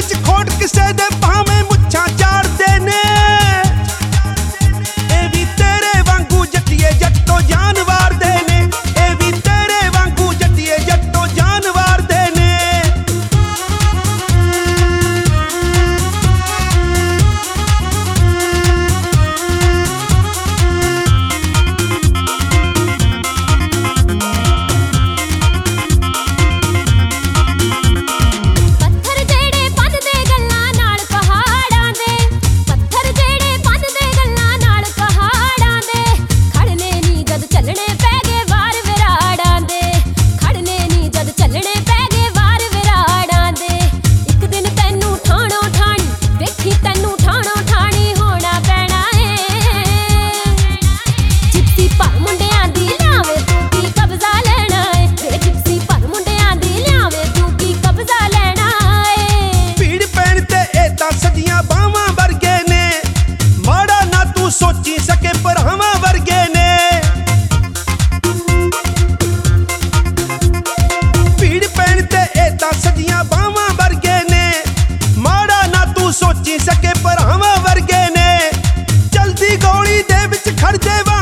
ਵਿੱਚ ਖੋਟ ਕਿਸੇ ਦੇ ਭਾਵੇਂ ਮੁੱਛਾਂ ਝਾੜਦੇ ਨੇ। ਇਹ ਵੀ ਤੇਰੇ ਵਾਂਗੂ ਜੱਟੀਏ ਜੱਟੋ ਜਾਨ ਵਾਰਦੇ ਨੇ। ਇਹ ਵੀ ਤੇਰੇ ਵਾਂਗੂ ਜੱਟੀਏ ਜੱਟੋ ਜਾਨ ਵਾਰਦੇ ਨੇ। ਸਦੀਆਂ ਬਾਵਾਂ ਵਰਗੇ ਨੇ, ਮਾੜਾ ਨਾ ਤੂੰ ਸੋਚੀ ਸਕੇ ਭਰਾਵਾਂ ਵਰਗੇ ਨੇ। ਭੀੜ ਪੈਣ ਤੇ ਇਹ ਤਾਂ ਸਦੀਆਂ ਬਾਵਾਂ ਵਰਗੇ ਨੇ, ਮਾੜਾ ਨਾ ਤੂੰ ਸੋਚੀ ਸਕੇ ਭਰਾਵਾਂ ਵਰਗੇ ਨੇ। ਚਲਦੀ ਗੋਲੀ ਦੇ ਵਿੱਚ ਖੜਦੇ